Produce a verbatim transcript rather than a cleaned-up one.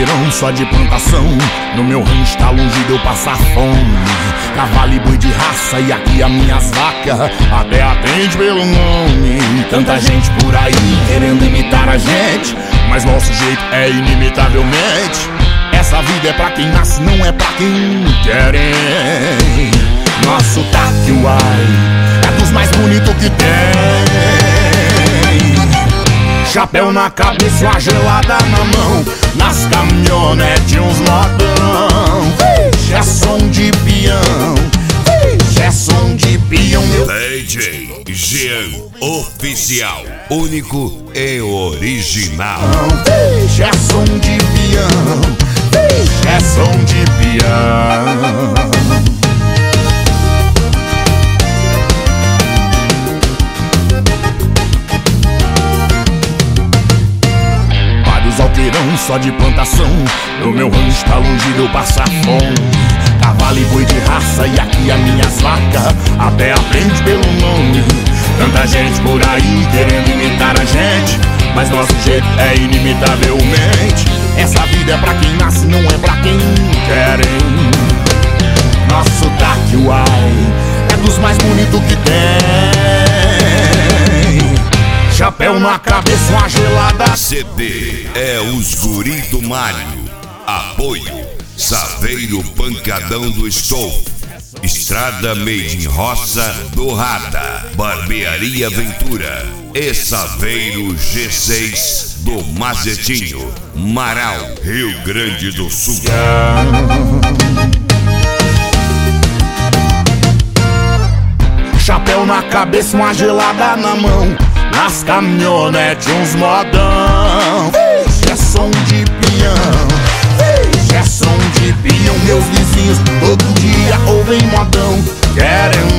alterão só de plantação. No meu rancho tá longe de eu passar fome. Cavalo e boi de raça e aqui as minhas vacas até atende pelo nome. Tanta gente por aí querendo imitar a gente, mas nosso jeito é inimitavelmente. Essa vida é pra quem nasce, não é pra quem querem. Nosso taque, uai, é dos mais bonitos que tem. Chapéu na cabeça, uma gelada na mão. Nas caminhonetes uns modão. Vixe, é som de peão. Vixe, é som de peão, meu D J Jean Oficial, único e original. Vixe, é som de peão. Vixe, é som de peão. Alterão só de plantação. No meu rancho tá longe de eu passar fome. Cavalo e boi de raça e aqui as minhas vacas até aprende pelo nome. Tanta gente por aí querendo imitar a gente, mas nosso jeito é inimitavelmente. Essa vida é pra quem nasce, não é pra quem querem. Nosso taque, uai, é dos mais bonitos que tem. Chapéu na cabeça, uma gelada. C D é os guri do Mário. Apoio Saveiro Pancadão do Estouvo, Estrada Made in Roça Dourada, Barbearia Ventura e Saveiro G seis do Mazetinho, Marau, Rio Grande do Sul. Chapéu na cabeça, uma gelada na mão. Nas caminhonetes uns modão. Vixe, é som de peão. Vixe, é som de peão. Meus vizinhos todo dia ouvem modão. Querem